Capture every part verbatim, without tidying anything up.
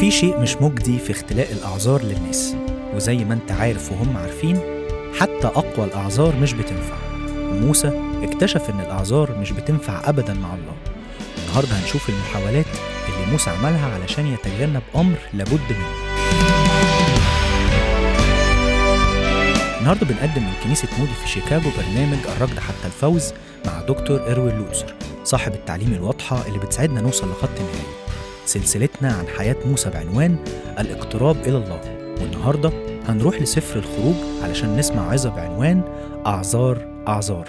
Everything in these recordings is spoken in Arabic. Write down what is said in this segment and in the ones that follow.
في شيء مش مجدي في اختلاق الأعذار للناس، وزي ما انت عارف وهم عارفين حتى أقوى الأعذار مش بتنفع. وموسى اكتشف إن الأعذار مش بتنفع أبدا مع الله. النهاردة هنشوف المحاولات اللي موسى عملها علشان يتجنب أمر لابد منه. النهاردة بنقدم من كنيسة مودي في شيكاغو برنامج الركض حتى الفوز مع دكتور إروين لوتسر، صاحب التعليم الواضحة اللي بتساعدنا نوصل لخط النهاية. سلسلتنا عن حياة موسى بعنوان الاقتراب إلى الله، والنهاردة هنروح لسفر الخروج علشان نسمع عظة بعنوان أعذار أعذار.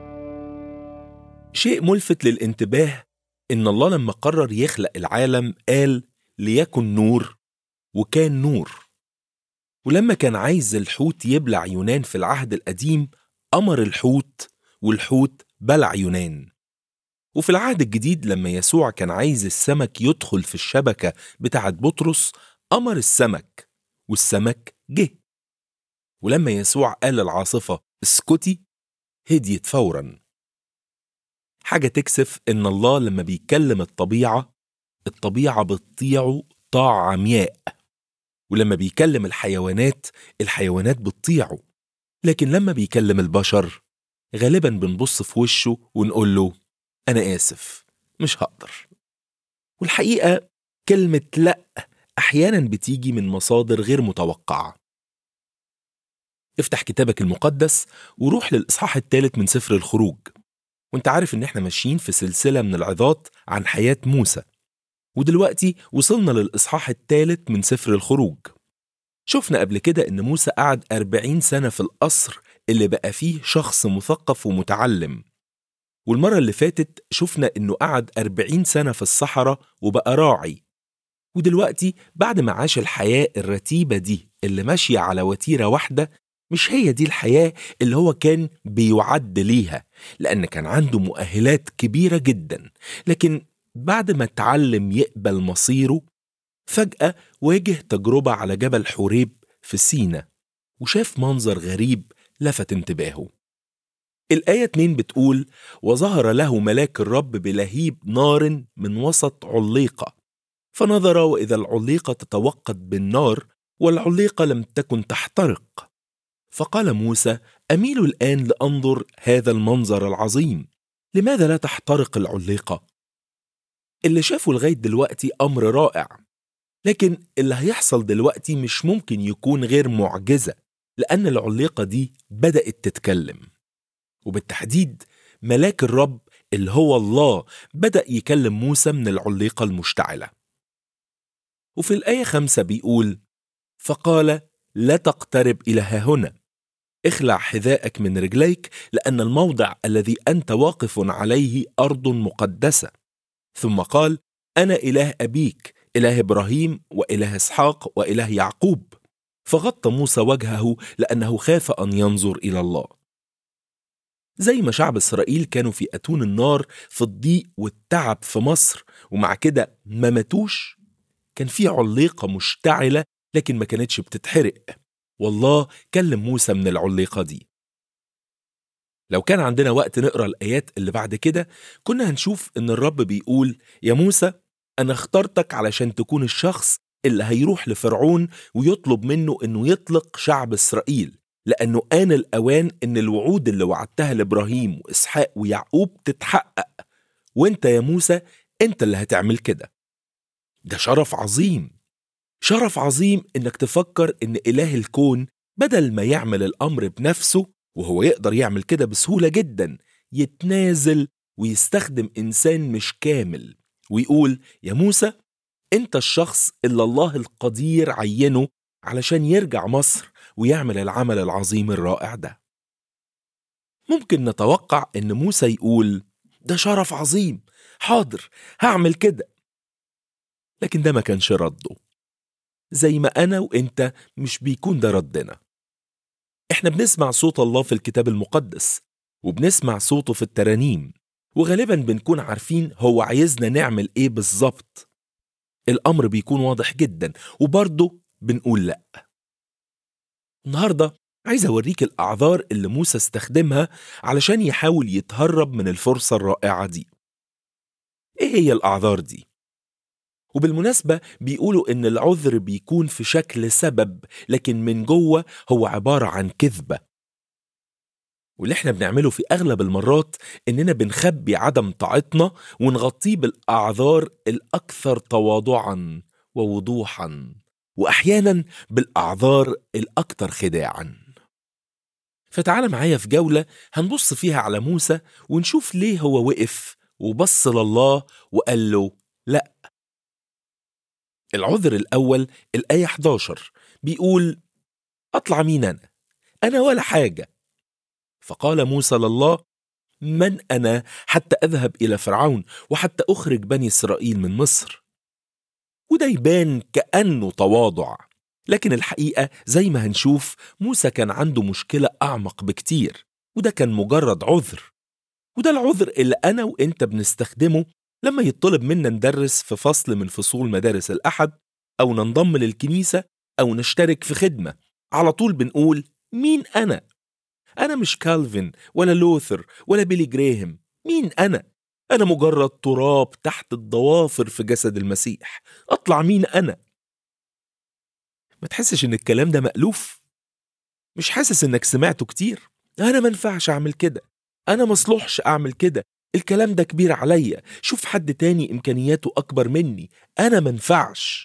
شيء ملفت للانتباه إن الله لما قرر يخلق العالم قال ليكن نور، وكان نور. ولما كان عايز الحوت يبلع يونان في العهد القديم أمر الحوت، والحوت بلع يونان. وفي العهد الجديد لما يسوع كان عايز السمك يدخل في الشبكة بتاعة بطرس أمر السمك، والسمك جه. ولما يسوع قال العاصفة اسكتي هديت فورا. حاجة تكسف إن الله لما بيكلم الطبيعة الطبيعة بتطيعه طاعة عمياء، ولما بيكلم الحيوانات الحيوانات بتطيعه. لكن لما بيكلم البشر غالبا بنبص في وشه ونقول له أنا آسف مش هقدر. والحقيقة كلمة لأ أحيانا بتيجي من مصادر غير متوقعة. افتح كتابك المقدس وروح للإصحاح الثالث من سفر الخروج. وانت عارف ان احنا ماشيين في سلسلة من العظات عن حياة موسى، ودلوقتي وصلنا للإصحاح الثالث من سفر الخروج. شفنا قبل كده ان موسى قعد أربعين سنة في القصر اللي بقى فيه شخص مثقف ومتعلم. والمرة اللي فاتت شفنا انه قعد أربعين سنة في الصحراء وبقى راعي. ودلوقتي بعد ما عاش الحياة الرتيبة دي اللي ماشية على وتيرة واحدة، مش هي دي الحياة اللي هو كان بيعد ليها، لأن كان عنده مؤهلات كبيرة جدا. لكن بعد ما اتعلم يقبل مصيره فجأة واجه تجربة على جبل حوريب في سينا، وشاف منظر غريب لفت انتباهه. الآية اتنين بتقول وظهر له ملاك الرب بلهيب نار من وسط عليقة، فنظر وإذا العليقة تتوقد بالنار والعليقة لم تكن تحترق. فقال موسى أميل الآن لأنظر هذا المنظر العظيم، لماذا لا تحترق العليقة؟ اللي شافه لغاية دلوقتي أمر رائع، لكن اللي هيحصل دلوقتي مش ممكن يكون غير معجزة، لأن العليقة دي بدأت تتكلم. وبالتحديد ملاك الرب اللي هو الله بدأ يكلم موسى من العليقة المشتعلة. وفي الآية خمسة بيقول فقال لا تقترب إلى هنا، اخلع حذاءك من رجليك، لأن الموضع الذي أنت واقف عليه أرض مقدسة. ثم قال أنا إله أبيك، إله إبراهيم وإله إسحاق وإله يعقوب. فغطى موسى وجهه لأنه خاف أن ينظر إلى الله. زي ما شعب إسرائيل كانوا في أتون النار في الضيق والتعب في مصر ومع كده ما ماتوش، كان في عليقة مشتعلة لكن ما كانتش بتتحرق، والله كلم موسى من العليقة دي. لو كان عندنا وقت نقرأ الآيات اللي بعد كده كنا هنشوف إن الرب بيقول يا موسى أنا اخترتك علشان تكون الشخص اللي هيروح لفرعون ويطلب منه إنه يطلق شعب إسرائيل، لأنه آن الأوان إن الوعود اللي وعدتها لإبراهيم وإسحاق ويعقوب تتحقق، وإنت يا موسى إنت اللي هتعمل كده. ده شرف عظيم، شرف عظيم إنك تفكر إن إله الكون بدل ما يعمل الأمر بنفسه، وهو يقدر يعمل كده بسهولة جدا، يتنازل ويستخدم إنسان مش كامل ويقول يا موسى أنت الشخص اللي الله القدير عينه علشان يرجع مصر ويعمل العمل العظيم الرائع ده. ممكن نتوقع إن موسى يقول ده شرف عظيم، حاضر هعمل كده. لكن ده ما كانش رده، زي ما أنا وإنت مش بيكون ده ردنا. إحنا بنسمع صوت الله في الكتاب المقدس وبنسمع صوته في الترانيم، وغالبا بنكون عارفين هو عايزنا نعمل إيه بالظبط. الأمر بيكون واضح جدا وبرضه بنقول لأ. النهاردة عايز أوريك الأعذار اللي موسى استخدمها علشان يحاول يتهرب من الفرصة الرائعة دي. إيه هي الأعذار دي؟ وبالمناسبة بيقولوا إن العذر بيكون في شكل سبب، لكن من جوه هو عبارة عن كذبة. واللي احنا بنعمله في أغلب المرات إننا بنخبي عدم طاعتنا ونغطيه بالأعذار الأكثر تواضعا ووضوحا، وأحيانا بالأعذار الأكثر خداعا. فتعال معايا في جولة هنبص فيها على موسى ونشوف ليه هو وقف وبص لله وقال له لأ. العذر الأول الآية إحدى عشر بيقول: أطلع مين أنا؟ أنا ولا حاجة. فقال موسى لله: من أنا حتى أذهب إلى فرعون وحتى أخرج بني إسرائيل من مصر؟ وده يبان كأنه تواضع، لكن الحقيقة زي ما هنشوف موسى كان عنده مشكلة أعمق بكتير، وده كان مجرد عذر. وده العذر اللي أنا وإنت بنستخدمه لما يطلب منا ندرس في فصل من فصول مدارس الأحد، أو ننضم للكنيسة، أو نشترك في خدمة. على طول بنقول: مين أنا؟ أنا مش كالفين ولا لوثر ولا بيلي جراهام. مين أنا؟ أنا مجرد تراب تحت الضوافر في جسد المسيح. أطلع مين أنا؟ ما تحسش إن الكلام ده مألوف؟ مش حاسس إنك سمعته كتير؟ أنا منفعش أعمل كده، أنا مصلحش أعمل كده، الكلام ده كبير عليا، شوف حد تاني إمكانياته أكبر مني، أنا منفعش.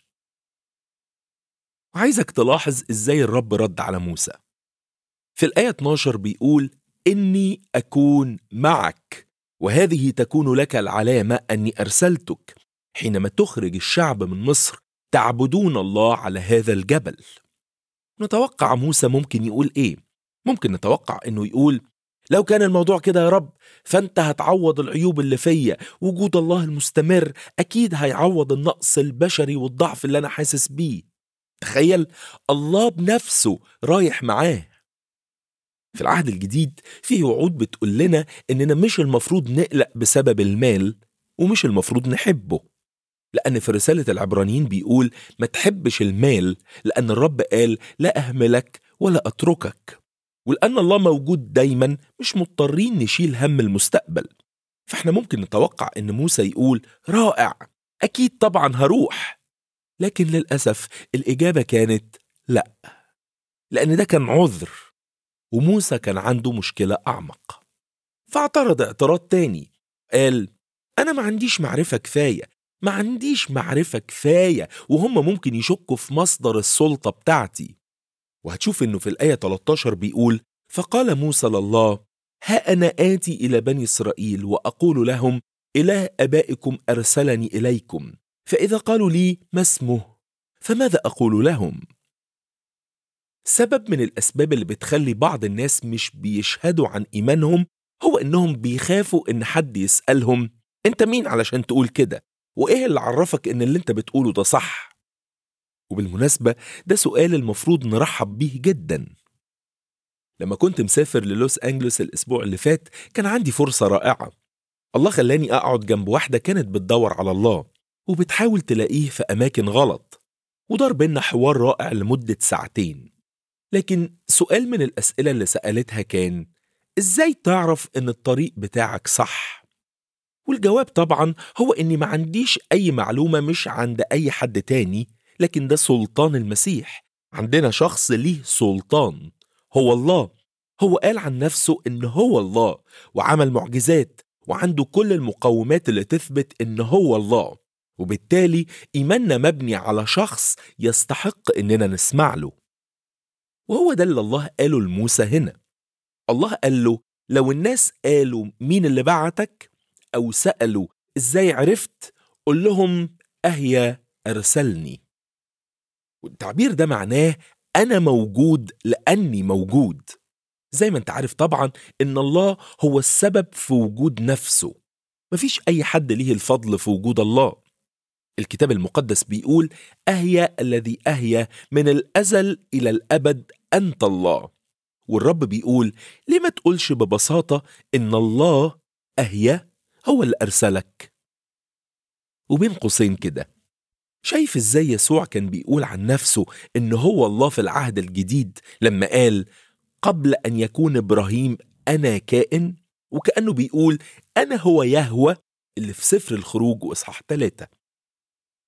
وعايزك تلاحظ إزاي الرب رد على موسى. في الآية اثنا عشر بيقول: إني أكون معك، وهذه تكون لك العلامة أني أرسلتك، حينما تخرج الشعب من مصر تعبدون الله على هذا الجبل. نتوقع موسى ممكن يقول إيه؟ ممكن نتوقع إنه يقول: لو كان الموضوع كده يا رب، فأنت هتعوض العيوب اللي فيا. وجود الله المستمر أكيد هيعوض النقص البشري والضعف اللي أنا حاسس بيه. تخيل الله بنفسه رايح معاه. في العهد الجديد فيه وعود بتقول لنا إننا مش المفروض نقلق بسبب المال، ومش المفروض نحبه، لأن في رسالة العبرانيين بيقول: ما تحبش المال، لأن الرب قال: لا أهملك ولا أتركك. ولأن الله موجود دايما مش مضطرين نشيل هم المستقبل. فاحنا ممكن نتوقع إن موسى يقول: رائع، أكيد طبعا هروح. لكن للأسف الإجابة كانت لا، لأن ده كان عذر، وموسى كان عنده مشكلة أعمق. فاعترض اعتراض تاني، قال: أنا ما عنديش معرفة كفاية، ما عنديش معرفة كفاية، وهم ممكن يشكوا في مصدر السلطة بتاعتي. وهتشوف إنه في الآية ثلاثة عشر بيقول: فقال موسى لله: ها أنا آتي إلى بني إسرائيل وأقول لهم: إله آبائكم أرسلني إليكم، فإذا قالوا لي ما اسمه فماذا أقول لهم؟ سبب من الأسباب اللي بتخلي بعض الناس مش بيشهدوا عن إيمانهم هو إنهم بيخافوا إن حد يسألهم: أنت مين علشان تقول كده؟ وإيه اللي عرفك إن اللي أنت بتقوله ده صح؟ وبالمناسبة ده سؤال المفروض نرحب بيه جدا. لما كنت مسافر للوس أنجلوس الأسبوع اللي فات كان عندي فرصة رائعة. الله خلاني أقعد جنب واحدة كانت بتدور على الله وبتحاول تلاقيه في أماكن غلط، ودار بينا حوار رائع لمدة ساعتين. لكن سؤال من الأسئلة اللي سألتها كان: إزاي تعرف إن الطريق بتاعك صح؟ والجواب طبعا هو إني ما عنديش أي معلومة مش عند أي حد تاني، لكن ده سلطان المسيح. عندنا شخص ليه سلطان، هو الله. هو قال عن نفسه إن هو الله، وعمل معجزات، وعنده كل المقومات اللي تثبت إن هو الله. وبالتالي إيماننا مبني على شخص يستحق إننا نسمع له. وهو ده اللي الله قاله لموسى هنا. الله قال له: لو الناس قالوا مين اللي بعتك، أو سألوا إزاي عرفت، قل لهم أهيا أرسلني. والتعبير ده معناه أنا موجود لأني موجود. زي ما انت عارف طبعا إن الله هو السبب في وجود نفسه. مفيش أي حد ليه الفضل في وجود الله. الكتاب المقدس بيقول: أهيا الذي أهيا من الأزل إلى الأبد أنت الله. والرب بيقول: ليه ما تقولش ببساطة إن الله أهيا هو اللي أرسلك؟ وبين قوسين كده، شايف إزاي يسوع كان بيقول عن نفسه إن هو الله في العهد الجديد لما قال: قبل أن يكون إبراهيم أنا كائن؟ وكأنه بيقول: أنا هو يهوه اللي في سفر الخروج وإصحاح ثلاثة.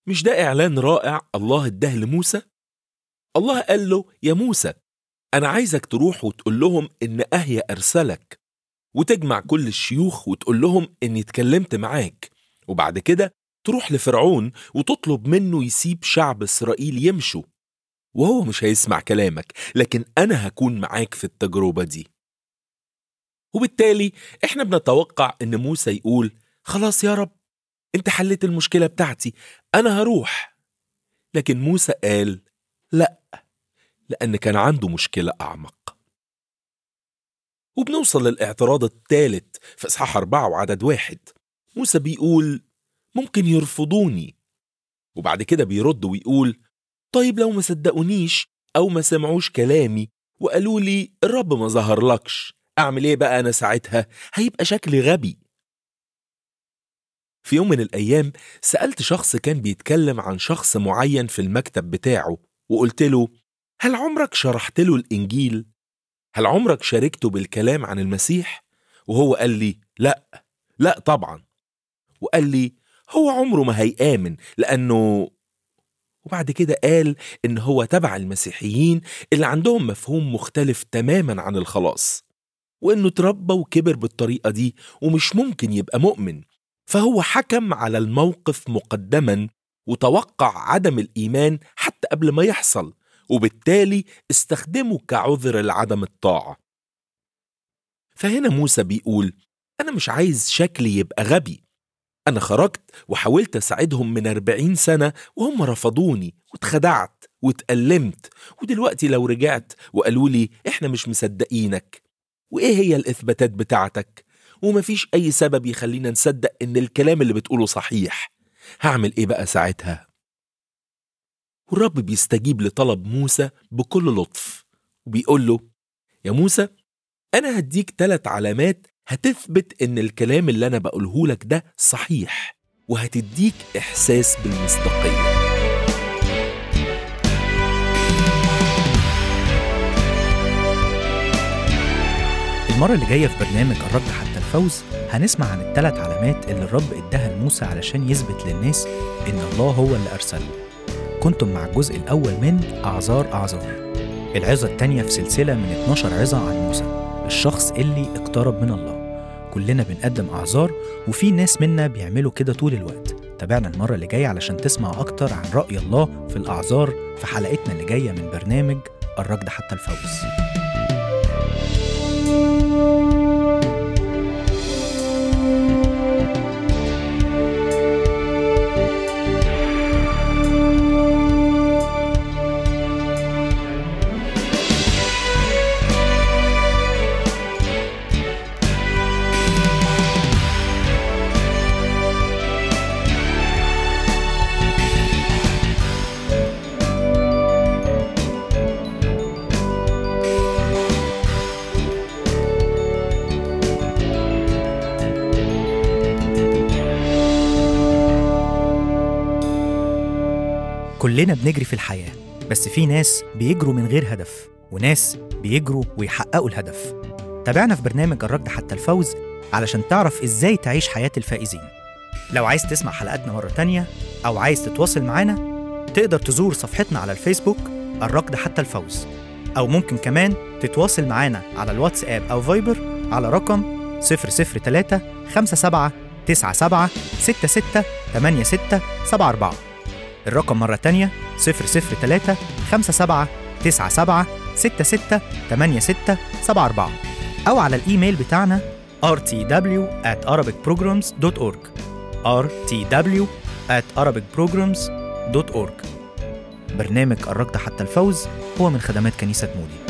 مش ده إعلان رائع الله اداه لموسى؟ الله قال له: يا موسى، أنا عايزك تروح وتقول لهم إن أهيا أرسلك، وتجمع كل الشيوخ وتقول لهم إني اتكلمت معاك، وبعد كده تروح لفرعون وتطلب منه يسيب شعب إسرائيل يمشوا، وهو مش هيسمع كلامك، لكن أنا هكون معاك في التجربة دي. وبالتالي إحنا بنتوقع إن موسى يقول: خلاص يا رب، أنت حلت المشكلة بتاعتي، أنا هروح. لكن موسى قال: لأ، لأن كان عنده مشكلة أعمق. وبنوصل للاعتراض الثالث في إصحاح أربعة وعدد واحد. موسى بيقول: ممكن يرفضوني. وبعد كده بيرد ويقول: طيب لو ما صدقونيش أو ما سمعوش كلامي وقالوا لي الرب ما ظهرلكش، أعمل إيه بقى أنا ساعتها؟ هيبقى شكلي غبي. في يوم من الأيام سألت شخص كان بيتكلم عن شخص معين في المكتب بتاعه، وقلت له: هل عمرك شرحت له الإنجيل؟ هل عمرك شاركته بالكلام عن المسيح؟ وهو قال لي: لا لا طبعا. وقال لي: هو عمره ما هيآمن لأنه... وبعد كده قال إن هو تبع المسيحيين اللي عندهم مفهوم مختلف تماما عن الخلاص، وإنه تربى وكبر بالطريقة دي ومش ممكن يبقى مؤمن، فهو حكم على الموقف مقدما وتوقع عدم الإيمان حتى قبل ما يحصل، وبالتالي استخدمه كعذر لعدم الطاعة. فهنا موسى بيقول: أنا مش عايز شكلي يبقى غبي. أنا خرجت وحاولت أساعدهم من أربعين سنة وهم رفضوني واتخدعت واتألمت، ودلوقتي لو رجعت وقالوا لي إحنا مش مصدقينك، وإيه هي الإثباتات بتاعتك؟ ومفيش أي سبب يخلينا نصدق إن الكلام اللي بتقوله صحيح، هعمل إيه بقى ساعتها؟ والرب بيستجيب لطلب موسى بكل لطف وبيقول له: يا موسى، أنا هديك ثلاث علامات هتثبت إن الكلام اللي أنا بقوله لك ده صحيح، وهتديك إحساس بالمصداقية. المرة اللي جاية في برنامج الركض حتى الفوز هنسمع عن الثلاث علامات اللي الرب اداها لموسى علشان يثبت للناس إن الله هو اللي أرسله. كنتم مع الجزء الأول من أعذار أعذار، العظة الثانية في سلسلة من اتناشر عظة عن موسى، الشخص اللي اقترب من الله. كلنا بنقدم أعذار، وفي ناس منا بيعملوا كده طول الوقت. تابعنا المرة اللي جاية علشان تسمع أكتر عن رأي الله في الأعذار في حلقتنا اللي جاية من برنامج الركض حتى الفوز. كلنا بنجري في الحياة، بس في ناس بيجروا من غير هدف، وناس بيجروا ويحققوا الهدف. تابعنا في برنامج الركض حتى الفوز علشان تعرف إزاي تعيش حياة الفائزين. لو عايز تسمع حلقاتنا مرة تانية أو عايز تتواصل معنا، تقدر تزور صفحتنا على الفيسبوك الركض حتى الفوز، أو ممكن كمان تتواصل معنا على الواتساب أو فايبر على رقم صفر صفر تلاتة خمسة سبعة تسعة سبعة ستة ستة تمانية ستة سبعة أربعة. الرقم مرة تانية صفر صفر تلاتة خمسة سبعة تسعة سبعة ستة ستة تمانية ستة سبعة أربعة، أو على الإيميل بتاعنا آر تي دبليو آت أرابيك بروجرامز دوت أورج آر تي دبليو آت أرابيك بروجرامز دوت أورج. برنامج الركض حتى الفوز هو من خدمات كنيسة مودي.